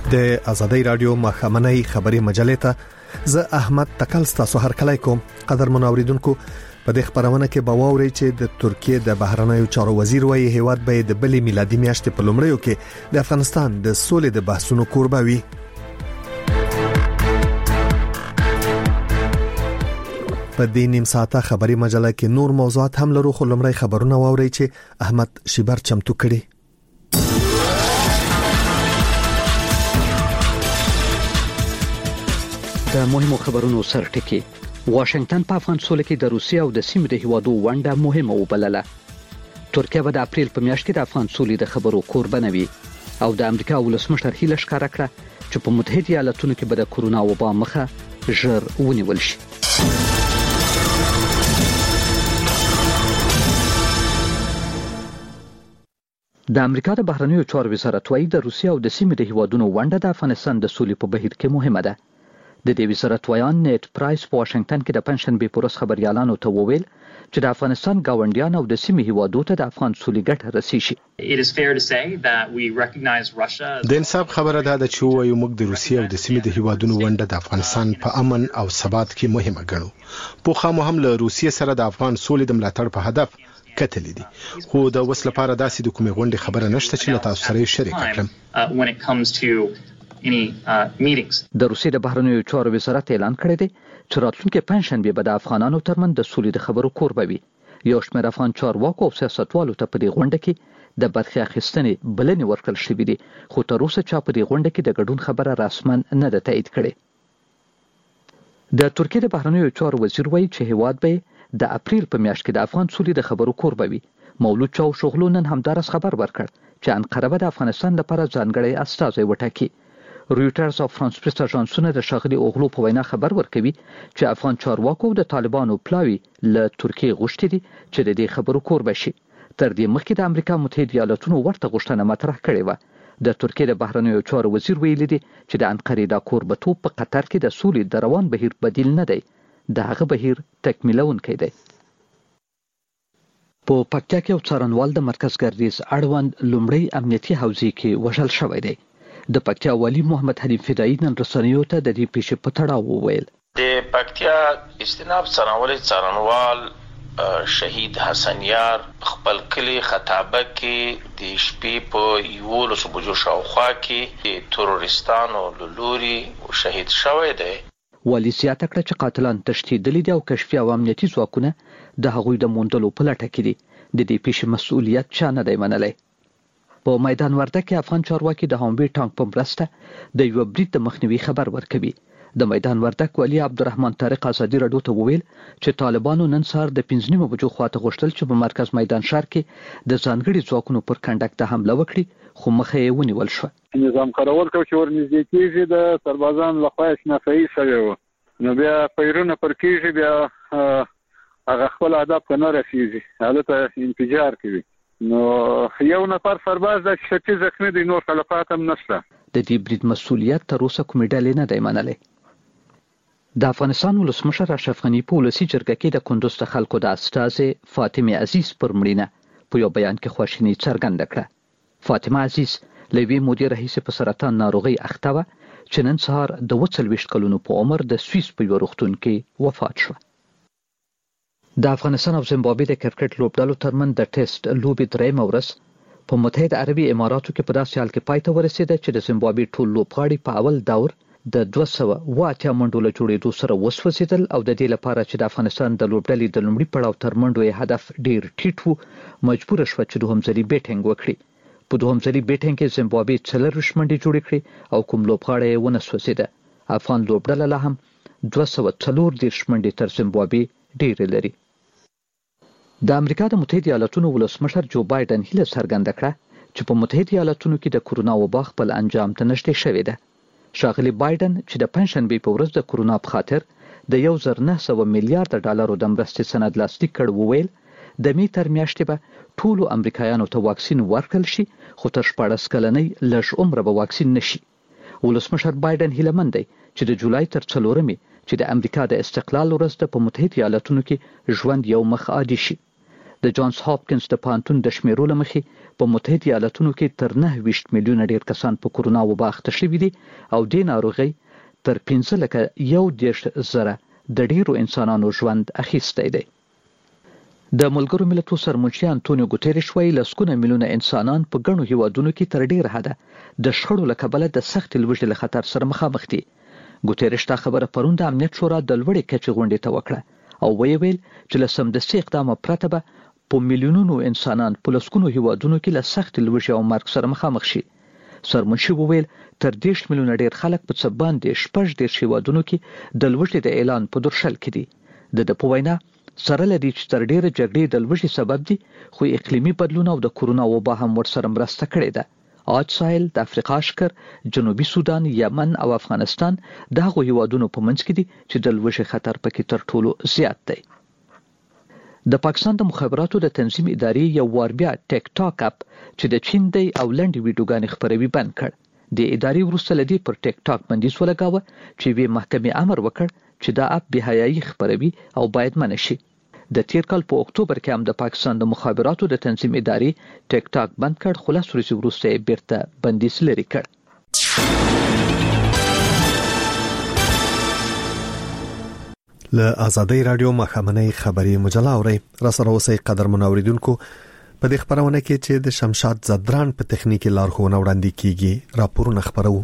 د ازادۍ رادیو مخامنۍ خبري مجلې ته زه احمد تکل تاسو هر کله کوم قدر منوریدونکو په دې خبرونه کې باوري چې د ترکیه د بهرنیو چارو وزیر وایي هیواد به د بلې میلادي میاشتې په لومړیو کې د افغانستان د سولې د بحثونو کوربه وي. په دې نیم ساعته خبري مجله کې نور موضوعات هم لرو، خو لومړی خبرونه واوري چې احمد شیبر چمتو کړي. د مهمو خبرونو سرټکی. واشنگټن په افغان سولې کې د روسیې او د سیمې د هیوادو ونډه مهمه وبلله. ترکیه به د اپریل په میاشت کې د افغان سولې د خبرو کوربه نه وي او د امریکا ولسمشر هیله ښکاره کړه چې په متحده ایالاتونو کې به د کورونا وبا مخه ژر ونیول شي. د امریکا د بهرنیو چارو وزارت وايي د روسیې او د سیمې د هیوادونو ونډه د افغانستان د سولې په بهیر کې مهمه ده. د دې وزارت ویان نیټ پرایس په واشنگټن کې د پنځشنبه په ورځ خبريالانو ته وویل چې د افغانستان گاونډیان او د سیمې هیوادو ته د افغان سولې ګټه رسیږي. د انصاف خبره ده چې وایو موږ د روسیې او د سیمې د هیوادونو ونډه د افغانستان په امن او ثبات کې مهمه ګڼو. په خامو هم له روسیې سره د افغان سولې د ملاتړ په هدف کتلې دي، خو د وسله لپاره داسې د کومې غونډې خبره نشته چې له تاسو سره شریک کړم. د روسیې د بهرنیو چارو وزارت اعلان کړی دی چې راتلونکي پنځشنبه به د افغانانو ترمن د سولې د خبرو کوربه وي. یو شمېر افغان چارواکو او سیاستوالو ته په دې غونډه کې د برخې اخیستنې بلنې ورکړل شوې دي، خو تر اوسه چا په دې غونډه کې د ګډون خبره رسماً نه ده تایید کړې. د ترکیه د بهرنیو چارو وزیر وایي چې هیواد به د اپریل په میاشت کې د افغان سولې د خبرو کوربه وي. مولود چاوشوغلو نن همدارس خبر ورکړ چې انقره به د افغانستان لپاره ځانګړی استازی وټاکي. رویټرز او فرانس پریس اژانسونه د شاغلي اوغلو په وینا خبر ورکوي چې افغان چارواکو د طالبانو پلاوی له ترکیه غوښتي دي چې د دې خبرو کوربه شي. تر دې مخکې د امریکا متحده ایالاتونو ورته غوښتنه مطرح کړې و. د ترکیه د بهرنیو چارو وزیر ویلي دی چې د انقرې د کوربتوب په قطر کې د سولې د روان بهیر بدیل نه دی، د هغه بهیر تکمیلونکی دی. په پکتیا کې یو څارنوال د مرکز ګردیز اړوند لومړی امنیتي حوزې کې وژل شوی دی. د پکتیا والی محمد حنیف فدایی نن رسنیو ته د دې پیښې په تړاو وویل. د پکتیا استناب څارنوال شهید حسن یار خپل کلی خطابه کې د شپې په 11 بجو شاوخوا کې د تروریستانو لوري شهید شوی دی. والی زیاته کړه چې قاتلان تشدیدلي دي او کشفي او امنیتي ځواکونه د هغوی د موندلو په لټه کې دي. د دې پیښې مسؤلیت چا نه دی منلی. په میدان ورده کې افغان چارواکي د هموی ټانک په مرسته د یو برید د مخنیوي خبر ورکوي. د میدان وردک والی عبدالرحمن طارق ازادي رادیو ته وویل چې طالبانو نن سهار د 5 بجو خواته غوښتل چې په مرکز میدان شهر کې د ځانګړي ځواکونو پر کنډک د حمله وکړي، خو مخه یې ونیول شو. نظام کارول کو چې ورنږدې کېږي د سربازان لخوا شناسایي شوی و، نو بیا پیرونه پر کېږي، بیا هغه خپل هدف ته نه رسیږي، هلته انفجار کوي. نو یو نفر سرباز د شتی زخمی دی، نور خلافات هم نشته. د دې برید مسؤلیت تر اوسه کومې ډلې نه دی منلی. د افغانستان ولسمشر اشرف غني په ولسي جرګه کې د کندوز د خلکو د استازي فاطمه عزیز پر مړینه په یو بیان کې خواشیني څرګنده کړه. فاطمه عزیز له یوې مودې راهیسې په سرطان ناروغۍ اخته وه چې نن سهار د 24 کلونو په عمر د سویس په یو روغتون کې وفات شوه. د افغانستان او زیمبابوې د کرکټ لوبډلو ترمن د ټیسټ لوبې درېیمه ورځ په متحده عربي اماراتو کې په داسې حال کې پای ته ورسېده چې د زیمبابوې ټول لوبغاړي په اول دور د 280 منډو له جوړېدو سره وسوځېدل او د دې لپاره چې د افغانستان د لوبډلې د لومړي پړاو تر منډو یې هدف ډیر ټیټ و، مجبور شوه چې دوهم ځلي بیټینګ وکړي. په دوهم ځلي بیټینګ کې زیمبابوې 40 منډې جوړې کړې او کوم لوبغاړی یې ونه سوځېده. افغان لوبډله لا هم 240 منډې تر زیمبابوې ډیرې لري. د امریکا د متحده ایالاتونو ولسمشر جو بایدن هیله څرګنده کړه چې په متحده ایالاتونو کې د کورونا وبا خپل انجام ته نږدې شوې ده. ښاغلي بایدن چې د پنځشنبې په ورځ د کورونا په خاطر د 1900 میلیارډ ډالرو د مرستې سند لاسلیک کړ، وویل د می تر میاشتې به ټولو امریکایانو ته واکسین ورکړل شي، خو تر 14 کلنۍ لږ عمره به واکسین نشي. ولسمشر بایدن هیله مند دی چې د جولای تر 4 چې د امریکا د استقلال ورځ په متحده ایالاتونو کې ژوند یو مخ عادي شي. د جانز هاپکینز د پوهنتون د شمیرو له مخې په متحده ایالاتونو کې تر 29 میلیونه ډیر کسان په کورونا وبا اخته شوي دي او د ناروغۍ تر 15,000 د ډیرو انسانانو ژوند اخیستی دی. د ملګرو ملتونو سرمنشي انټونیو ګوتریش وایي لسګونه میلیونه انسانان په ګڼو هیوادونو کې تر ډیره حده د شخړو له کبله د سخت لوږې له خطر سره مخامخ دي. ګوتریش دا خبره پرون د امنیت شورا د لوړې کچې غونډې ته وکړه او ویل چې له سمدستي اقدامه پرته به په میلیونونو انسانان په لسګونو هیوادونو کې له سخت لوږې او مرګ سره مخامخ شي. سرمنشي وویل تر 10 میلیونه ډیر خلک په څه باندې 14 هیوادونو کې د لوږې د اعلان په درشل کې دي. د په وینا سره لدی چې تر ډیره جګړې د لوږې سبب دي خو اقلیمي بدلون او د کورونا وبا هم ورسره مرسته کړې ده. عاج ساحل، د افریقا اشکر، جنوبي سودان، یمن او افغانستان دغه هیوادونو په منځ کې دي چې د لوږې خطر پکې تر ټولو زیات دی. د پاکستان د مخابراتو د تنظیم ادارې یو وار بیا ټیک ټاک اپ چې د چین دی او لنډې ویډیوګانې خپروي بند کړ. د ادارې وروسته لدی پر ټیک ټاک بندیز ولګاوه چې وی محکمې امر وکړ چې دا اپ بهایي خپروي او باید منع شي. د تیر کال په اکتوبر کې هم د پاکستان د مخابراتو د تنظیم ادارې ټیک ټاک بند کړ خو له ورځې وروسته بیرته بندیز لري کړ. له آزادۍ رادیو مخامنۍ خبري مجله اوري را سره اوسئ قدر منوریدونکو. په دې خبرونه کې چې د شمشاد زدران په تخنیکی لارښوونه وړاندې کیږي راپورونه خبرو.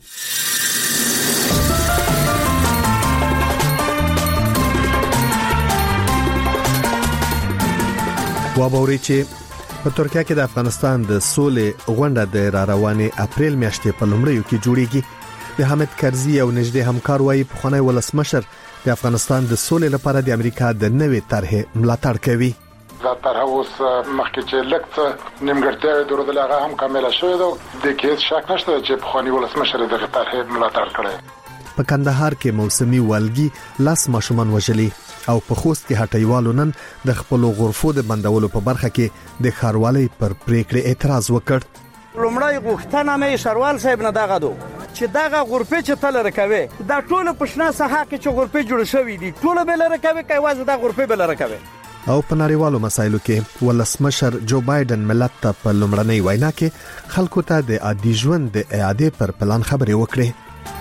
وابوري چې په ترکیه کې د افغانستان د سولې غونډه د روانې اپریل میاشتې په لومړیو کې جوړیږي. د حامد کرزي او نږدې همکار وایي پخوانی ولسمشر د افغانستان د سولې لپاره د امریکا د نوې طرحې ملاتړ کوي. دا طرح اوس مخکې چې لکه نیمګړتیاوې درلودل هغه هم کامله شوې ده. د کې شک نشته چې پخوانی ولسمشر دغه طرحې ملاتړ کړي. په کندهار کې موسمي والګي لاس ماشومان وژلي او په خوست کې هټیوالو نن د خپل غرفو د بندولو په برخه کې د خاروالۍ پر پریکړې اعتراض وکړ. لومړی غوښتنه مې شروال صاحب نه دغه دو چې دغه غرفه چې تل رکوي دا ټول پښنا ساحه کې چې غرفه جوړ شوې دي ټول به لرکوي کوي واز دا غرفه به لرکوي. او په نړیوالو مسایلو کې ولسمشر جو بایدن ملت ته په لومړنۍ وینا کې خلکو ته د عادي ژوند د اعاده پر پلان خبرې وکړې.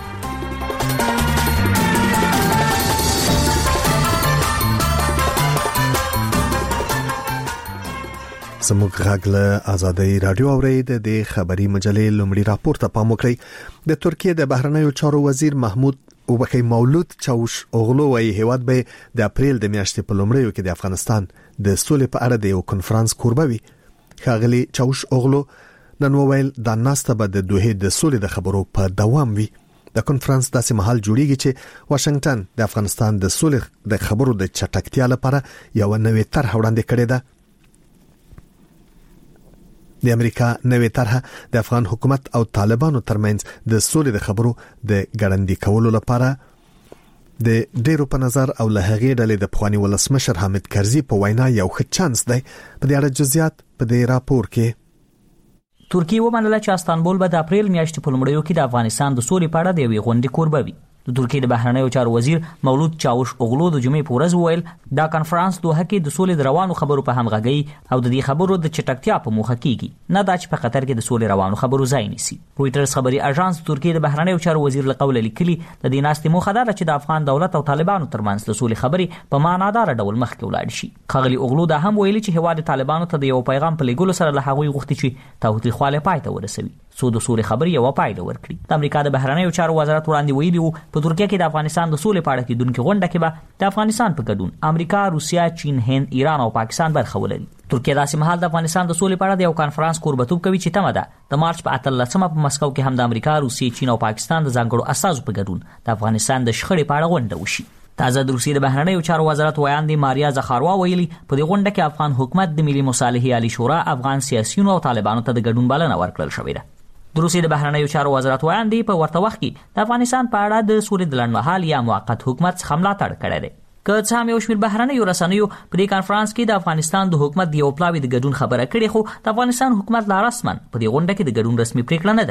زموږ غږ له آزادۍ رادیو اورید د خبري مجلې لومړی راپور ته پام وکړئ. د ترکیه د بهرنیو چارو وزیر محمود مولود چاوش اوغلو وايي هیواد به د اپریل د میاشتې په لومړیو کې د افغانستان د سولې په اړه د یو کنفرانس کوربه وي. ښاغلي چاوش اوغلو نن وویل دا ناسته به د دوه د سولې د خبرو په دوام وي. د کنفرانس داسې مهال جوړیږي چې واشنگټن د افغانستان د سولې د خبرو د چټکتیا لپاره یو نوې طرح وړاندې کړې ده. د امریکا نوې طرحه د افغان حکومت او طالبانو ترمنځ د سولې د خبرو د ګړندي کولو لپاره د ډیرو په نظر او له هغې ډلې د پخوانی ولسمشر حامد کرزي په وینا یو ښه چانس دی. په دې اړه جزئیات په دې راپور کې. ترکیه ومنله چې استانبول به د اپریل میاشتې په لومړیو کې د افغانستان د سولې په اړه د یوې غونډې کوربه وي. د ترکیه د بهرنیو چارو وزیر مولود چاوش اوغلو د جمعې په ورځ وویل دا کنفرانس دوه کې د سولې د روانو خبرو په همغږۍ او د دې خبرو د چټکتیا په موخه کیږي، نه دا چې په قطر کې د سولې روانو خبرو ځای نیسي. رویټرز خبري اژانس ترکیه د بهرنیو چارو وزیر له قوله لیکلي د دې ناستې موخه دا چې د افغان دولت او طالبانو ترمنځ د سولې خبرې په معنادار ډول مخکې ولاړ شي. ښاغلي اوغلو دا هم ویلي چې هیواد طالبانو ته د یو پیغام په لګولو سره له هغوی غوښتي چې تاوتریخوالی پای ته ورسوي څو د سولې خبرې یو پایله ورکړي. د امریکا د بهرنیو چارو وزارت وړاندې ویلي وو په ترکیه کې د افغانستان د سولې په اړه کېدونکې غونډه کې به د افغانستان په ګډون امریکا، روسیا، چین، هند، ایران او پاکستان برخه ولري. ترکیه داسې مهال د افغانستان د سولې په اړه د یو کانفرنس کوربتوب کوي چې تمه ده د مارچ په 18 په مسکو کې هم د امریکا، روسیې، چین او پاکستان د ځانګړو اساسو په ګډون د افغانستان د شخړې په اړه غونډه وشي. تازه د روسیې د بهرنیو چارو وزارت ویاندې ماریا زخاروا ویلي په دې غونډه کې افغان حکومت د ملي مصالحې عالی شورا افغان سیاسيونو او طالبانو ته د ګډون بلنه ورکړل شوې ده. د روسیې د بهرنیو چارو وزارت ویاندې په ورته وخت کې د افغانستان په اړه د سولې د لنډمهال یا موقت حکومت څخه ملاتړ کړی دی. که څه هم یو شمېر بهرنیو رسنیو په دې کانفرنس کې د افغانستان د حکومت د یو پلاوي د ګډون خبره کړې، خو د افغانستان حکومت لا رسما په دې غونډه کې د ګډون رسمي پریکړه نه ده کړې.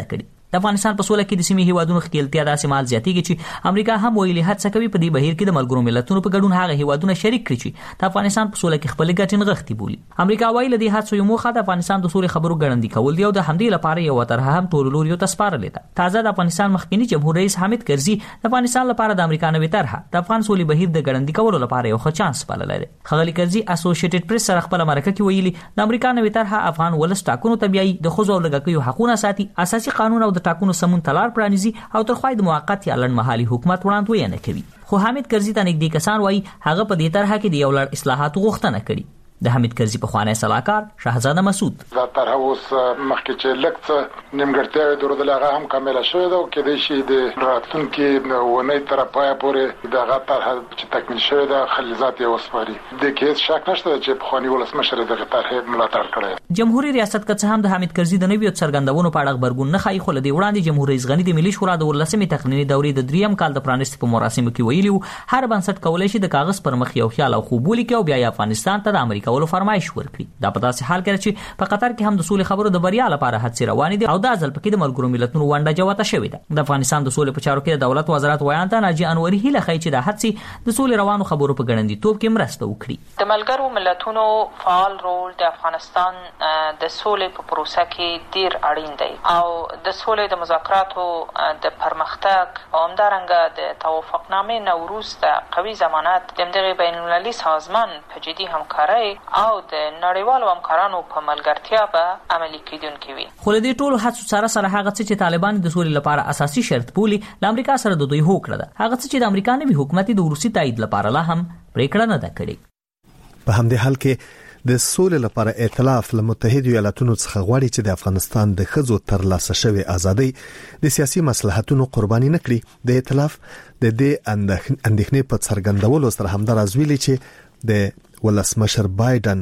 د افغانستان په سوله کې د سیمې هیوادونو ښکیلتیا داسې مال زیاتېږي چې امریکا هم ویلي هڅه کوي په دې بهیر کې د ملګرو ملتونو په ګډون هغه هیوادونه شریک کړي چې د افغانستان په سوله کې خپل ګټې نغښتي بولي. امریکا وایي له دې هڅو یو موخه د افغانستان د سولې خبرو ګړندي کول دی او د همدې لپاره یو طرحه هم ټولو لوريو ته سپارلې ده. تازه د افغانستان مخکنی جمهور رئیس حامد کرزي د افغانستان لپاره د امریکا نوې طرحه د افغان سولې بهیر د ګړندي کولو لپاره یو ښه چانس بللی دی. ښاغلي کرزي اسوسییټډ پریس سره خپل مرکه کې ویلي د امریکا نوې طرحه افغان ولس ټاکنو ته بیایي، د ښځو او لږکیو حقوقونه ساتي، اساسي قانون او د ټاکنو سمون لار پرانیزي او تر خوای د موقت یا لنډمهالي حکومت وړاندوینه کوي. خو حامد کرزي ته نږدې کسان وایي هغه په دې طرحه کې د یو لړ اصلاحاتو غوښتنه کړې. د حمید کرزي په خوانه صلاحکار شهزاده مسعود دا طرح اوس مخکې چې لکه نیمګړتیاوې درلودل هغه هم کامله شوې ده او کېدای شي د راتلونکي ونې تر پایه پورې دغه طرح چې تکمیل شوې ده خلیزات یې وسپاري. د کې هیڅ شک نشته چې پخواني ولسمشر دغه طرح ملاتړ کړی. جمهوریت ریاست که څه هم د حمید کرزي د نویو څرګندونو په اړه خبرګون نه ښایي، خو له دې وړاندې جمهور رئیس غني د ملي شورا د 14مې تقنیني دورې د 3م کال د پرانیستي په مراسمو کې ویلي وو هر بنسټ کولای شي د کاغذ پر مخ یو خیال او خوب ولیکي او بیا افغانستان ته د امریکا ولو فرمایش ورکړي. دا په داسې حال کې چې په قطر کې هم د سولې خبرو د بریا لپاره هڅې روانې دي او دا ځل پکې د ملګرو ملتونو ونډه جوته شوې ده. د افغانستان د سولې په چارو کې د دولت وزارت ویان ته ناجی انوري هیله ښیي چې د هڅې د سولې روانو خبرو په ګړندیتوب کې مرسته وکړي. د ملګرو ملتونو فعال رول د افغانستان د سولې په پروسه کې ډیر اړین دی او د سولې د مذاکراتو د پرمختګ او همدارنګه د توافقنامې نه وروسته قوي ضمانت د دغه بین المللي سازمان په جدي همکارۍ او د نړیوالو همکارانو په ملګرتیا به عملي کیدونکې وي. خو له دې ټولو هڅو سره هغه څه چې طالبان د سولې لپاره اساسي شرط بولي له امریکا سره د دوی هوکړه ده، هغه څه چې د امریکا نوي حکومت د روسي تایید لپاره لا هم پریکړه نه ده کړې. په همدې حال کې د سولې لپاره ائتلاف له متحده ایالاتونو څخه غواړي چې د افغانستان د ښځو ترلاسه شوی ازادي د سیاسي مصلحتونو قرباني نه کړي. د ائتلاف د دې اندېښنې په څرګندولو سره همداراز ویلي چې د ولسمشر بایدن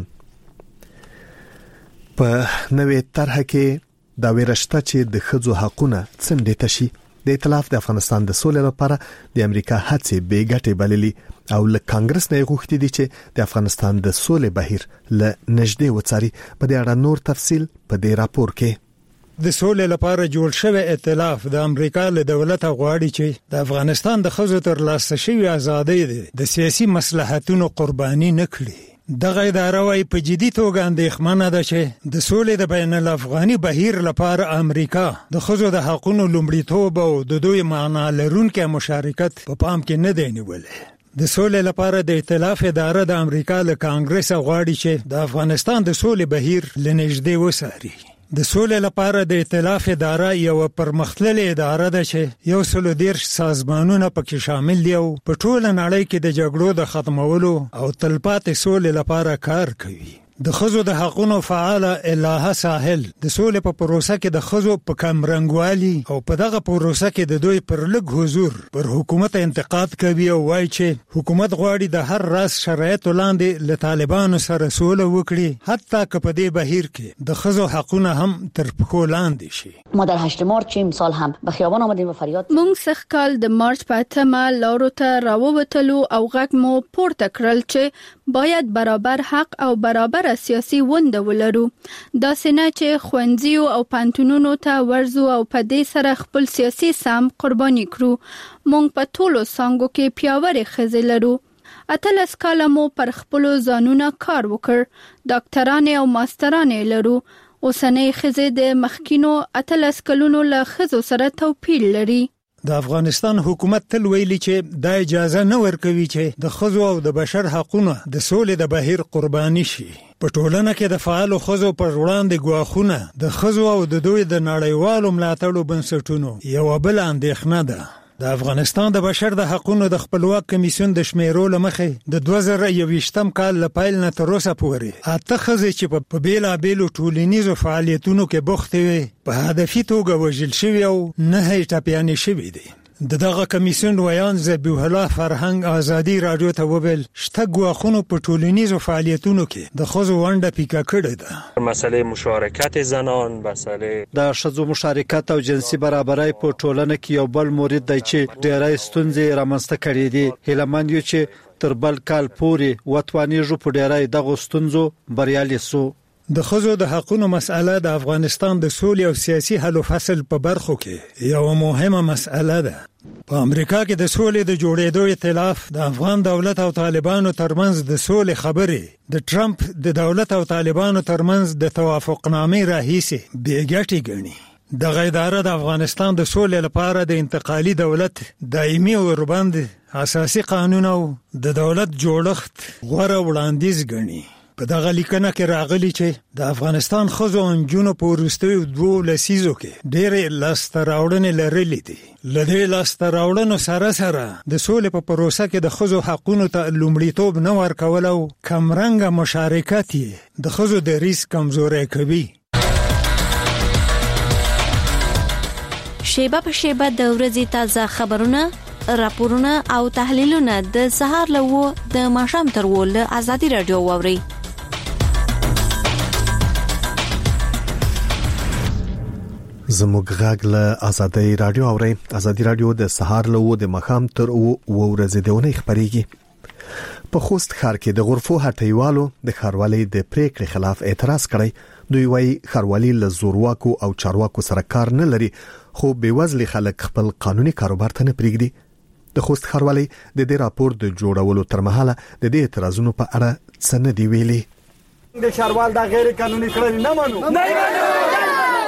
په نوې طرحه کې دا ویرشته چې د ښځو حقونه څنډې ته شي. د ائتلاف د افغانستان د سولې لپاره د امریکا هڅې بې ګټې بللي او له کانګرس نه غوښتي دي چې د افغانستان د سولې بهیر له نږدې وڅاري. په دې اړه نور تفصیل په دې راپور کې. د سولې لپاره جوړ شوی ائتلاف د امریکا له دولت غواړي چې د افغانستان د ښځو ترلاسه شوی ازادي د سیاسي مصلحتونو قرباني نه کړي. دغه اداره وايي په جدي توګه اندېښمنه ده چې د سولې د بین الافغاني بهیر لپاره امریکا د ښځو د حقوقو لومړیتوب او د دوی معنا لرونکي مشارکت په پام کې نه دی نیولې. د سولې لپاره د ائتلاف اداره د امریکا له کانګرس غواړي چې د افغانستان د سولې بهیر لنږدې وڅاري. د سولې لپاره د ائتلاف اداره یو پرمختللې اداره ده چې 130 سازمانونه پکې شامل دي او په ټوله نړۍ کې د جګړو د ختمولو او تلپاتې سولې لپاره کار کوي. د ښځو د حقوقو فعاله الهه ساحل د سولې په پروسه کې د ښځو په کمرنګوالي او په دغه پروسه کې د دوی پر لږ حضور پر حکومت انتقاد کوي او وایي چې حکومت غواړي د هر راز شرایطو لاندې له طالبانو سره سوله وکړي، حتی که په دې بهیر کې د ښځو حقونه هم تر پښو لاندې شي. ما در 8 مارچ امسال هم به خیابان آمدیم و فریاد مونږ سخت کال د مارچ په 8 لارو ته راووتلو او غږ مو پورته کړل چې باید برابر حق او برابر سیاسي ونده ولرو. دا سينه چې خوندزیو او پانتونونو ته ورزو او په دې سره خپل سیاسي سم قرباني کړو. مونږ په ټولو څنګهو کې پیاوړې ښځې لرو. 18 کاله مو پر خپل ځانونه کار وکړ. ډاکټران او ماستران لرو. اوسنۍ ښځې د مخکینو 18 کلونو له ښځو سره توپیر لري. د افغانستان حکومت تل ویلي چې دا اجازه نه ورکوي چې د ښځو او د بشر حقوقونه د سولې د بهیر قرباني شي. په ټولنه کې د فعالو ښځو پر وړاندې ګواښونه د ښځو او د دوی د نړیوالو ملاتړو بنسټونو یوه بله اندېښنه ده. د افغانستان د بشر د حقوقو د خپلواک کمیسیون د شمیرو لمخې د 2021 کال له پیل نه تر اوسه پورې 8 ښځې چې په بیلابیلو ټولنیزو فعالیتونو کې بوختې وي په هدفي توګه وژل شوي او 9 ټپیانې شوي دي. دغه کمیسیون ویان ذبیح الله فرهنګ ازادي رادیو ته وویل شته ګواښونو په ټولنیزو فعالیتونو کې د ښځو ونډه پیکه کړې ده. مسئله مشارکت زنان، مسئله د ښځو مشارکت او جنسي برابرۍ په ټولنه کې یو بل مورد دی چې ډېرې ستونزې رامنځته کړې دي. هیلمند یو چې تر بل کال پورې وتوانیږو په ډېرې دغه ستونزو بریالي سو. د ښځو د حقوقو مسأله د افغانستان د سولې او سیاسي حل و فصل په برخو کې یو مهمه مسأله ده. په امریکا کې د سولې د جوړېدو ائتلاف د افغان دولت او طالبانو ترمنځ د سولې خبرې د ټرمپ د دولت او طالبانو ترمنځ د توافقنامې راهیسې بېګټې ګڼي. دغه اداره د افغانستان د سولې لپاره د انتقالي دولت دایمي اوربند اساسي قانون او د دولت جوړښت غوره وړاندیز ګڼي. په دغه لیکنه کې راغلي چې د افغانستان ښځو او نجونو په وروستیو 2 لسیزو کې ډېرې لاسته راوړنې لرلې دي. له دې لاسته راوړنو سره د سولې په پروسه کې د ښځو حقونو ته لومړیتوب نه ورکول او کمرنګه مشارکت یې د ښځو دریځ کمزوری کوي. شیبه په شیبه د ورځې تازه خبرونه، راپورونه او تحلیلونه د سهار له د ماښام تر له ازادي رادیو واوري. زموږ غږ له ازادي رادیو اوري. ازادي رادیو د سهار له د ماښام تر ورځې دونه خبريږي. په خوست ښار کې د غرفو هټیوالو د ښاروالۍ د پریکړې خلاف اعتراض کړی. دوی وايي ښاروالۍ له زورواکو او چارواکو سره کار نه لري، خو بېوزلي خلک خپل قانوني کاروبار ته نه پریږدي. د خوست ښاروالۍ د دې راپور د جوړولو تر مهاله د دې اعتراضونو په اړه څه نه دی ویلي. د ښاروال د غیر قانوني کړنې نه منو.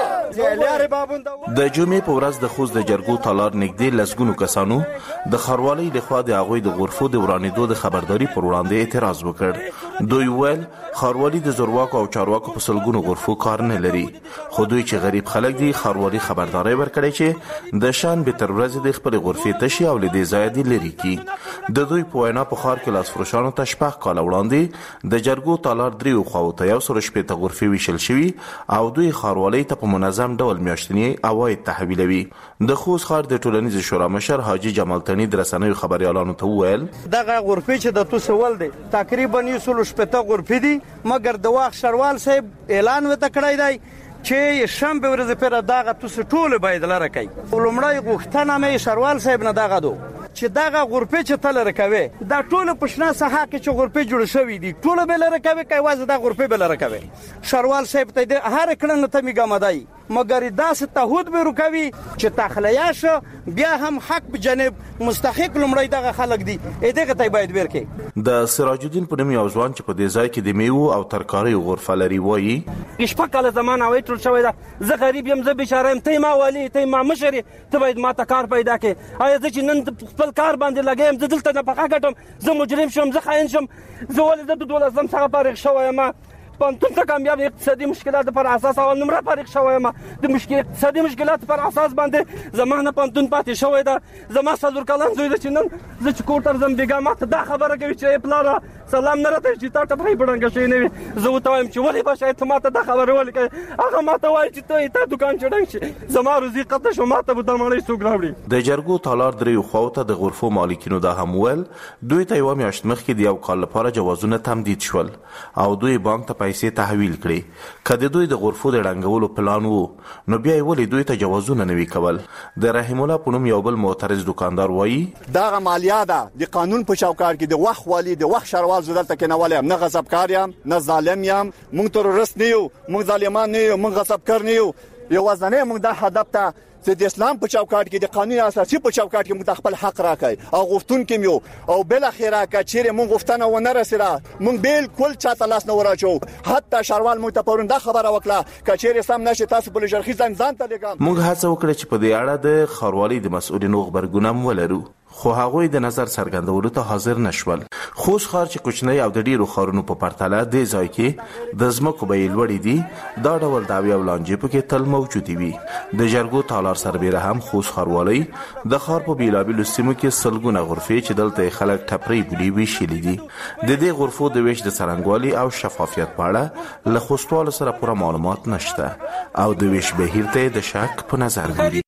د جمعې په ورځ د خوست د جرګو تالار نږدې لسګونو کسانو د ښاروالۍ لخوا د هغوی د غرفو د ورانېدو د خبرداري پر وړاندې اعتراض وکړ. دوی ویل ښاروالۍ د زورواکو او چارواکو په سلګونو غرفو کار نه لري، خو دوی چې غریب خلک دي ښاروالۍ خبرداري ورکړي چې د شان به تر ورځې د خپل غرفې تشي او له دې ځای دی لري کی. د دوی په وینا په ښار کې لاسفروشانو ته شپږ کاله وړاندې د جرګو تالار دریو خواو ته 160 غرفې ویشل شوي او دوی ښاروالۍ ته په منظم ډول میاشتنی عواید تحویلوي. د خوست ښار د ټولنیز شورا مشر حاجی جمال تنی د رسنیو خبريالانو ته وویل دغه غرفې چې د توسول دي تقریبا 160 غرفې دي، مګر د واخ شروال صاحب اعلان وته کړی دی چې شنبه ورځ پر دغه توس ټول باید لره کوي. ولومړی غوښتنه مې شروال صاحب نه دغه دو چې دغه غرفې چې تل رکوي دا ټول پښنا ساحه کې چې غرفې جوړ شوې دي ټول به لره کوي، کوي واز دا غرفې به لره کوي. شروال صاحب ته د هر کړه ته میګه مدای مګر دا ستهود به رکوي چې تخلیه شو بیا هم حق به جانب مستحق لمړی دغه خلک دي دغه ته باید ورکې. د سراج الدین په نوم یو ځوان چې په دې ځای کې د میوه او ترکاریو غرفه لري وایي شپږ کاله زمانه وای ټول شوی دا زه غریب یم، زه بیچاره یم، ته ما والی، ته ما مشر، ته باید ما ته کار پیدا کړې. آیا زه چې نن خپل کار باندې لګیم زه دلته نه پخا ګټم، زه مجرم شم، زه خاين شم، زه ولې د 12 څخه فارغ شوم ما پانتون ته کامیاب اقتصادي مشکلات پر اساس اول نمره فارغ شوم ما د اقتصادي مشکلات پر اساس باندې زمانه پانتون پاتې شوی دا زما صدر کلام زوی د چنن زه چې کوټر زم بیګا ماته دا خبره کوي چې پلار سلام نه راته چې تا ته په بډنګ شي نه زه وته وایم چې ولې به شاید ماته دا خبره ولې هغه ماته وایي چې ته دکان چډنګ شي زما روزي قطه شو ماته به دمړې سوګ راوړي. د جرګو تالار دریو خواته د غرفو مالکینو دا هم ول دوی ته یو میاشت مخکې د یو کال لپاره جوازونه تمدید شول او دوی بانک ته پیسې تحویل کړي. کله دوی د غرفو د رنګولو پلان وو نو بیا ولې دوی ته جوازونه نوي کول. د رحیم الله پونم یو بل معترض دکاندار وایي دا مالیه ده د قانون په چوکاټ کې د وخت والی د وخت شروال زدلته کې نه ولیم، نه غصبکار یم، نه ظالم یم، مونږ ترورست نه یو، مونږ ظالمان نه یو، مونږ غصبکار نه یو. یو ځنه مونږ د هدف ته چې د اسلام په چوکاټ کې د قانون اساسي په چوکاټ کې موږ خپل حق راکړي او غوښتون کې یو او بل اخیره کچېره موږ غوښتنه ونه رسیدا موږ بالکل چاته لاس نه وراچو. حتی شروال موږ ته پرونده خبره وکړه کچېره سم نشي تاسو په لږرخي ځان ته لګم. موږ هڅه وکړه چې په دې اړه د ښاروالۍ د مسؤلینو خبرګونم ولرو خو هغوی د نظر څرګندولو ته حاضر نشول. خوست ښار چې کوچنی او د ډیرو ښارونو په پرتله د ځای کې د ځمکو بیې لوړې دي دا ډول دعوی او لانجې پکې تل موجودې وي. د جرګو تالار سربیره هم خوست ښاروالۍ د ښار په بیلابیلو سیمو کې سلګونه غرفې چې دلته خلک ټپري بولي ویشلې دي. د دې غرفو د ویش د څرنګوالي او شفافیت په اړه له خوستوالو سره پوره معلومات نشته او د ویش بهیر ته د شک په نظر ګوري.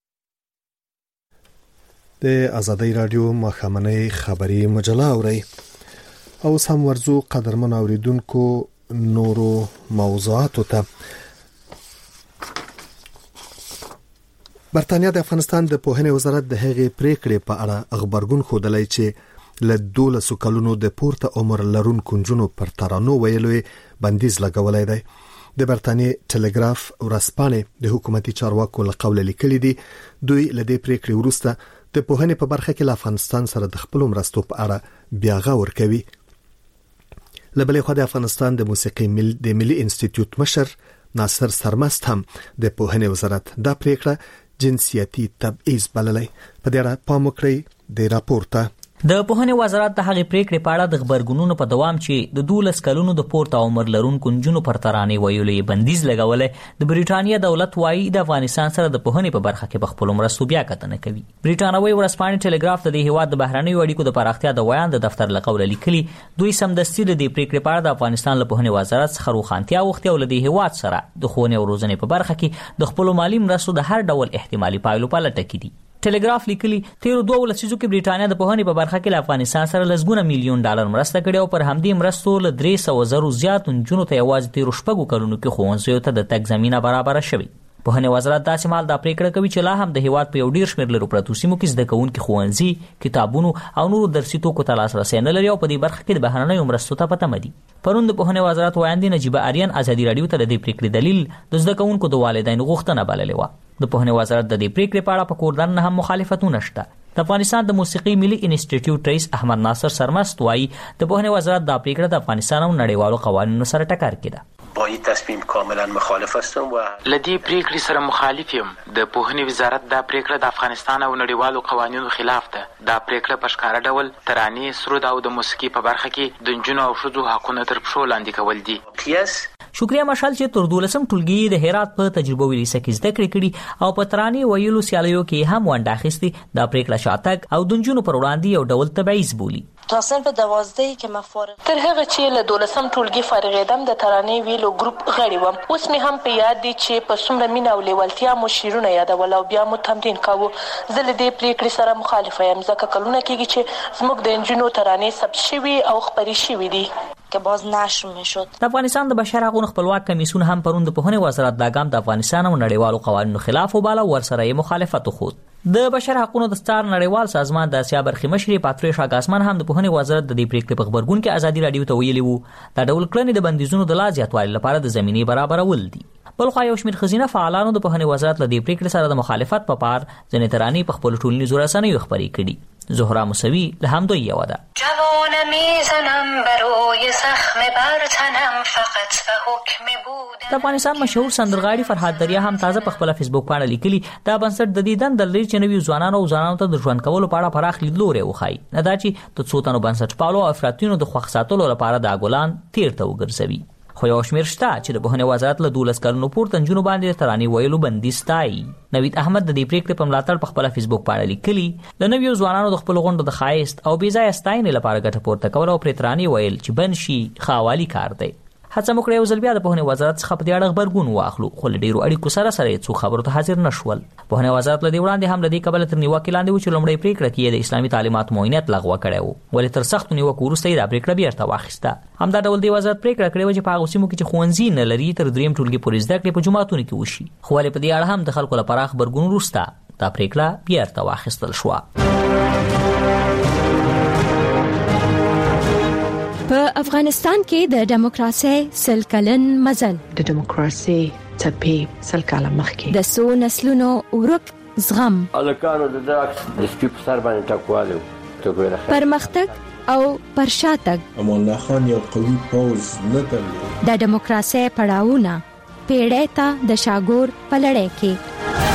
د ازادي رادیو مخامنۍ خبری مجله اوري او سم ورزو قدرمن اوریدونکو نورو موضوعاتو ته. برتانیا د افغانستان د پوهنې وزارت د هغې پریکړې په اړه خبرګون خوده چې له 12 کلونو د پورته عمر لرونکو نجونو پر ترانو ویلو بندیز لګولای دی. د برتانیې ټلګراف ورځپاڼې د حکومتي چارواکو له قوله لیکلي دي دوی له دې پریکړې وروسته د پوهنې په برخه کې له افغانستان سره د خپل مرستو په اړه بیاغه ورکوي. له بلې خوا د افغانستان د موسیقي د ملي انسټیټیوټ مشر ناصر سرمست هم د پوهنې وزارت دا پریکړه جنسیتي تبعیض بللی. په دې اړه پام وکړئ د راپور ته. د پوهنې وزارت د هغې پریکړې په اړه د خبرګونونو په دوام چې د 12 کلونو د پورته عمر لرونکو نجونو پر ترانې ویلو بندیز لګولی، د بریټانیا دولت وايي د افغانستان سره د پوهنې په برخه کې په خپلو مرستو بیا کتنه کوي. بریټانوي ورځپاڼې ټلګراف د دې هیواد د بهرنیو اړیکو د پراختیا د ویان د دفتر له قوله لیکلي دوی سمدستي د دې پریکړې په اړه د افغانستان له پوهنې وزارت څخه روښانتیا غوښتې او له دې هیواد سره د ښوونې او روزنې په برخه کې د خپلو مالي مرستو د هر ډول احتمالي پایلو په لټه کې دي. ټلګراف لیکلي تیرو 2 لسیزو کې بریټانیا د پوهنې په برخه کې له افغانستان سره لسګونه میلیون ډالر مرسته کړې او پر همدې مرستو له 300,000 زیات نجونو ته یوازې تیرو 6 کلونو کې ښوونځیو ته د تګ زمینه برابره شوې. پوهنې وزارت داسې مهال دا پریکړه کوي چې لا هم د هیواد په یو ډیر شمېر لرو پرتو سیمو کې زده کوونکي ښوونځي، کتابونو او نورو درسي توکو ته لاسرسی نه لري او په دې برخه کې د بهرنیو مرستو ته په تمه دي. پرون د پوهنې وزارت وایاندې نجیبه آریان ازادي راډیو ته د دې پریکړې دلیل د زده کوونکو د والدینو غوښتنه بللې وه. د پوهنې وزارت د دې پریکړې په اړه په کوردن هم مخالفتونه شته. د افغانستان د موسیقي ملي انسټیټیوټ رئیس احمد ناصر سرمست وايي د پوهنې وزارت دا پریکړه د افغانستان او نړیوالو قوانینو سره ټکر کړي. با این تصمیم کاملا مخالف هستم و لدی پریکړې سره مخالف یم. د پوهنې وزارت دا پریکړه د افغانستان او نړیوالو قوانینو خلاف ده. دا پریکړه په ښکاره ډول ترانې، سرود او د موسیقي په برخه کې د نجونو او ښځو حقونه تر پښو لاندې کول دي. شکریه مشال چې تر 12 ټولګي د هرات په تجربه ویلي سکه زده کړې او په ترانې ویلو سیالیو کې هم ونډه اخیستې. دا پریکړه شاتګ او د نجونو پر وړاندې یو ډول تبعیض بولي. تا صنف 12 کې ما فارغ تر هغه چې له 12 ټولګي فارغېدم د ترانې ویلو ګروپ غړی وم. اوس مې هم په یاد دي چې په څومره مینه او لیوالتیا مو شعرونه یادول او بیا مو تمرین کاوه. زه له دې پریکړې سره مخالفه یم ځکه کلونه کېږي چې زموږ د نجونو ترانې ثبت شوي او خپرې شوي دي که باز نشر میشد. د افغانستان د بشر حقوقو خپلواک کمیسیون هم پرون د پوهنې وزارت دا ګام د افغانستان او نړیوالو قوانینو خلاف وباله او ورسره یې مخالفت وښود. د بشر حقوقو د ستار نړیوال سازمان د اسیا برخې مشر پاتریش اګاسمان هم د پوهنې وزارت د دې پریکړې په خبرګون کې ازادي راډیو ته ویلي وو دا ډول کړنې د بندیزونو د لا زیاتوالي لپاره د زمینې برابرول دي. بلخو یو شمېر خزینه فعالانو د پوهنې وزارت له دې پریکړې سره د مخالفت په پار ځینې ترانې په خپل ټولنیزو رسنیو خپرې کړي. زهرا موسوی له همدوی یو ده. جوان میزنم برای زخم بر تنم فقط و حکم بود. د افغانستان مشهور سندرغاړي فرهاد دریا هم تازه په خپل فیسبوک باندې لیکلي دا بنسټ د دې دند لري چې نوي ځوانانو او ځوانانو ته د ژوند کولو په اړه پراخ لیدلوري وخایي. نه دا چې د څو تنو بنسټ پالو او افراطیونو د خوښ ساتلو لپاره د ګولان تیر ته وګرځوي. خو یو شمېر شته چې د پوهنې وزارت له 12 کلونو پورته نجونو باندې ترانې ویلو بندیز تایي. نوید احمد د دې پریکړې په ملاتړ په خپل فیسبوک باندې لیکلي د نویو ځوانانو د خپل غونډو د ښایست او بې ځایه ستاینې لپاره ګټه پورته کول او پرې ترانې ویل چې بند شي خاوالي کار دی. هڅه مو کړې یو ځل بیا د پوهنې وزارت څخه په دې اړه خبرګون واخلو خو له ډېرو اړیکو سره یې څو خبرو ته حاضر نشول. پوهنې وزارت له دې وړاندې هم له دې کبله تر نیوکې لاندې و چې لومړی پریکړه کې د اسلامي تعلیماتو معاینت لغوه کړی و ولې تر سختو نیوکو وروسته یې دا پریکړه بیرته واخیسته. همدا ډول دې وزارت پریکړه کړې وه چې په هغو سیمو کې چې ښوونځي نه لري تر 3 ټولګي پورې زده کړې په جوماتونو کې وشي. خو ولې په دې اړه هم د خلکو لپاره خبرګون وروسته دا پریکړه بیرته واخیستل شوه. په افغانستان کې د دیموکراسي سل کلن مزل د دیموکراسي څپې سل کاله مخکې د سو نسلونو ورک زغم الکانو د داکس د سپیپ سر باندې ټاکواله پرمختګ او پرشاتګ امان الله خان یو قوي پوز نه درلود. د دیموکراسي پړاوونه پیړۍ ته د شاګور په لړۍ کې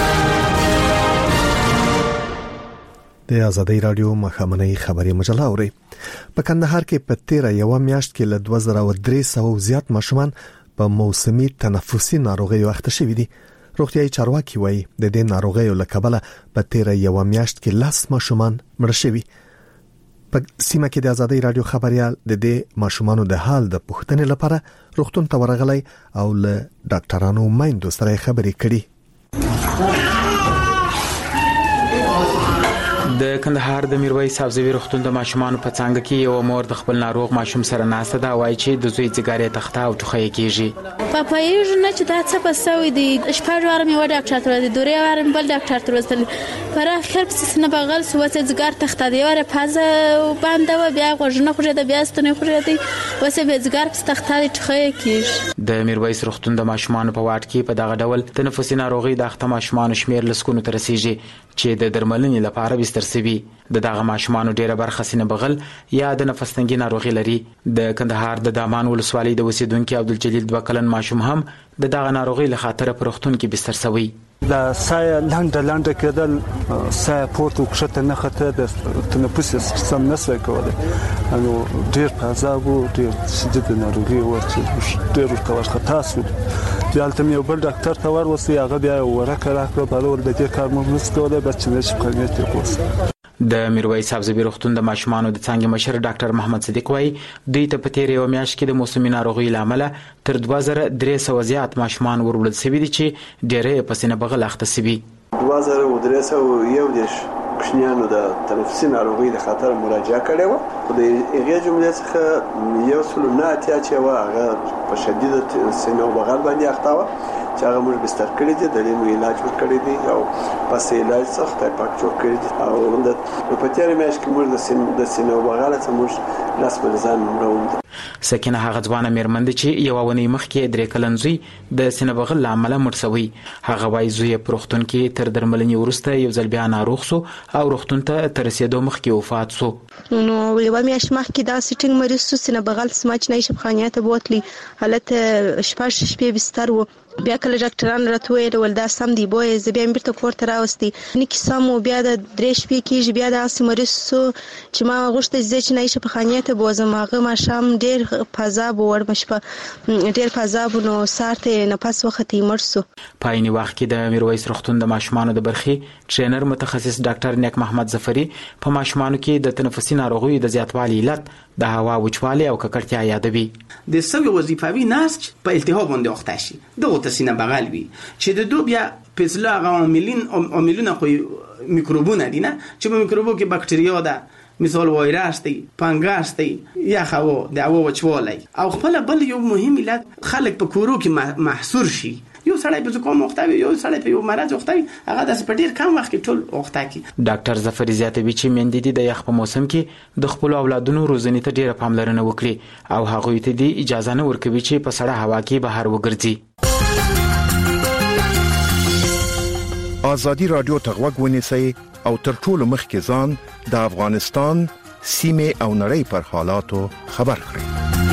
د ازادي راډیو مخامنۍ خبري مجله اوري. په کندهار کې په 13 میاشت کې له 2300 زیات ماشومان په موسمي تنفسي ناروغیو اخته شوي دي. روغتیايي چارواکي وایي د دې ناروغیو له کبله په 13 میاشت کې 10 ماشومان مړه شوي. په سیمه کې د ازادي راډیو خبريال د دې ماشومانو د حال د پوښتنې لپاره روغتون ته ورغلی او له ډاکټرانو میندو سره خبرې کړي. د کندهار د میرویس سبزوي روغتون د ماشومانو په څنګه کې یو مور د خپل ناروغ ماشوم سره ناسته دا وایي چې د زوی ځګارې تخته او ټوخی کیږي. په پایږ نه چې دا څه پسوي دی شپږ واره مې و ډاکټر ته ودی دوره واره بل ډاکټر ته وستل پر اخر پس نه بغل سو څه ځګار تخته دی واره پازه باندې و بیا غوښنه خوړه د بیا ستنه خوړه دی وسه به ځګار پس تخته دی ټوخی کیږي. د میرویس روغتون د ماشومانو په واټ کې په دغه ډول تنفسي ناروغي د اخته ماشومانو شمیر لسکونو تر رسیږي چې د درملنې لپاره بستر سوي. د دغه ماشومانو ډیره برخه سینه بغل یا د نفس تنګي ناروغي لري. د کندهار د دامان ولسوالۍ د اوسیدونکو عبدالجلیل 2 کلن ماشوم هم د دغه ناروغي له خاطر په روغتون کې بستر سوی. د سای لاندې کېدل سای پورته کښته نه خطر د تنفس سیستم نسوي کولای نو ډیر پازابو ډیر شدید ناروغي ورته ډیر ورته خطا شو. بیا تم یو بل ډاکټر ته ورسې هغه بیا ورکه راکړه بلور د دې کار مونږ کولای بچ نه شي قانوني کوس. د میرویس سبزوي روغتون د ماشومانو د څنګه مشر ډاکټر محمد صدیق وایي دوی ته په تیر یو میاشت کې د موسمي ناروغي لامل تر 2300 زیات ماشومان ورولد شوي دي چې ډېرې په سینه بغل اخته شوي. 2301 کوچنیانو د تنفسي ناروغي د خطر مراجعه کړې و. د هغې جملې څخه یو سل نه اتیا چې هغه په شدید سینه بغل باندې اخته و چې هغه موږ بستر کړی دي د دې علاج ورکړی دی او پس علاج څخه پاک جوړ کړی دي او د په تیر میاشت کې موږ د سینه بغل څخه موږ لاس په ځان مروند. سکینه هغه ځوانه میرمن چې یو ونی مخکې 3 کلن زوی د سینه بغل لامل مرسوي. هغه وايي زوی په روغتون کې تر درملنې وروسته یو ځل بیا ناروغ سو او روغتون ته تر رسیدو مخکې وفات سو. نو یو میاشت مخکې دا سټینګ مریض سو سینه بغل سماج نه شپخانه ته بوتلی حالت شپږ شپې بستر و. بیا کله ډاکټران راته ویل ول دا سم دی بوې ز بیا بیرته کوړه راوستي نکي سم بیا د 3 شپې کېږي بیا د اسمریس چې ما غوښته چې نه شي په خانه ته بوزم هغه ما شام ډیر فضاب ور مشپه ډیر فضاب نو سارته نفس وختي مرسو. پایني وخت کې د میرویس روغتون د ماشومانو د برخي ټرینر متخصص ډاکټر نیک محمد ظفری په ماشومانو کې د تنفسي ناروغیو د زیاتوالي علت د هوا وچوالي او ککړتیا یادوي. د سوي وظیفوي نسج په التهاب باندې وخته شي دغه تسینه بغل وي چې د دوه بیا پزلا عاملونه خو میکروبونه دي نه چې په میکروبو کې باکتریا ده مثال وایرس دی فنګس دی یا خو د هوا وچوالي او خپل بل یو مهم علت خلک په کورو کې محصور شي. یو سړی په کوم وخت یو سړی په یو مرض وخت هغه د سپډیر کم وخت ټول وخت کې. ډاکټر ظفری زیاتوي چې مندې د یخ په موسم کې د خپل اولادونو روزنې ته ډیره پاملرنه وکړي او هغه ته د اجازه نه ورکوي چې په سړه هوا کې بهر وګرځي. ازادي رادیو ته غوږ ونیسئ او تر ټولو مخکې ځان د افغانستان سیمه او نړۍ پر حالاتو خبر کړئ.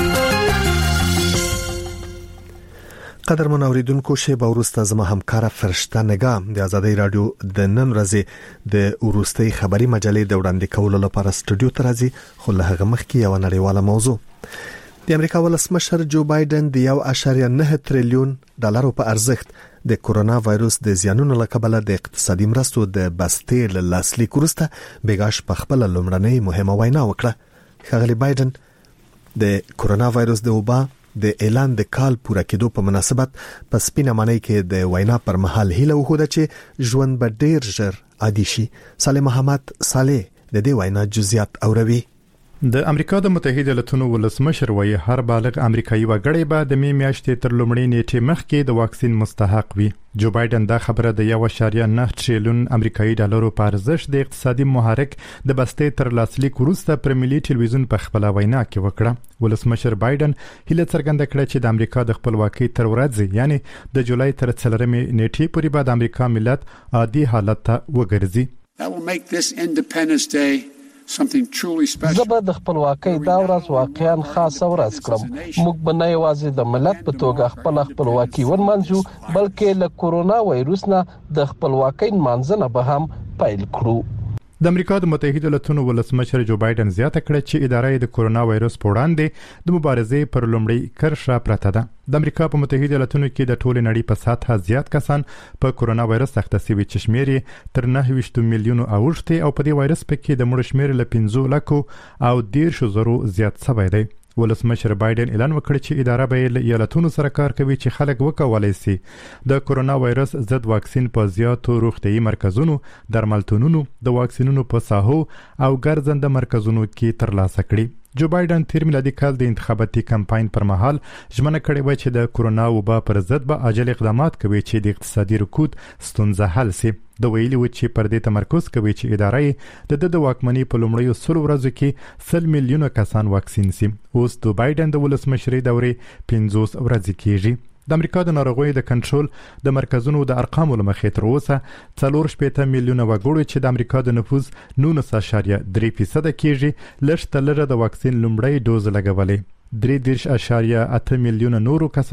قدر منوریدونکو شی به ورسته زما همکار فرشته نگام د ازادي رادیو د نن ورځې د ورستي خبري مجلې د وړاندې کولو لپاره استودیو ته راځي خو له هغه مخکې یو نړیواله موضوع. د امریکا ولسمشر جو بایدن د 1.9 تریلیون ډالرو په ارزښت د کورونا وایروس د زیانونو له کبله د اقتصادي مرستو د بستې له لاسلیک وروسته بیګاش په خپل لومړنۍ مهمه وینا وکړه. ښاغلی بایدن د کورونا وایروس د وبا د اعلان د کال پوره کېدو په مناسبت په سپینه معنی کې د وینا پر مهال هیله وکړه چې ژوند به ډیر ژر عادي شي. صالح محمد صالح د دې وینا جزئیات اوروي. د امریکا د متحده ایالاتونو ولسمشر وایي هر بالغ امریکایي وګړی به د میاشتې تر لومړۍ نیټې مخکې د واکسین مستحق وي. جو بایدن دا خبره د 1.9 تریلیون امریکایي ډالرو په ارزښت د اقتصادي محرک د بستې تر لاسلیک وروسته پر ملي ټلویزیون په خپل وینا کې وکړه. ولسمشر بایدن هیله څرګنده کړه چې د امریکا د خپلواکۍ تر ورځې یعنی د جولای تر 4 نیټې پورې به د امریکا ملت عادي حالت ته وګرځي. That will make this Independence Day زه د خپلواکۍ دا ورځ واقعا خاصه ورځ کړم. موږ به نه یوازې د ملت په توګه خپلواکي ونمانځو بلکې له کورونا وایروس نه د خپلواکۍ نمانځنه به هم پیل کړو. د امریکا د متحده ایالاتونو ولسمشر جو بایدن زیاته کړه چې ادارې د کورونا وایروس په وړاندې د مبارزې پر لومړۍ کرښه پرته ده. د امریکا په متحده ایالاتونو کې د ټولې نړۍ په سطحه زیات کسان په کورونا وایروس اخته شوي چې شمېر یې تر 9 میلیونو اوښتي او په دې وایروس پکې د مړو شمېر له 15 لکو او 10,000 زیات شوی دی. ولسمشر بایدن اعلان وکړ چې اداره به له ایالتونو سره کار کوي چې خلک وکولای شي د کورونا وایرس ضد واکسین په زیاتو روغتیايي مرکزونو، درملتونونو، د واکسینونو په ساحو او ګرځنده مرکزونو کې ترلاسه کړي. جو بایدن تیر میلادي کال د انتخاباتي کمپاین پر مهال ژمنه کړې و چې د کورونا وبا پر ضد به عاجل اقدامات کوي چې د اقتصادي رکود ستونزه حل شي. د ویلي و چې پر دې تمرکز کوي چې اداره د واکمنۍ په لومړیو 100 ورځو کې 100 میلیونه کسان واکسین شي. اوس د بایدن د ولسمشرۍ دورې 50 ورځې کېږي. د امریکا د ناروغیو د کنټرول د مرکزونو د ارقامو لمخې تر اوسه 4.8 میلیونه وګړي چې د امریکا د نفوس 19.3% کېږي لږ تر لږه د واکسین لومړی ډوز لګولې. 3.8 میلیونه نورو کسان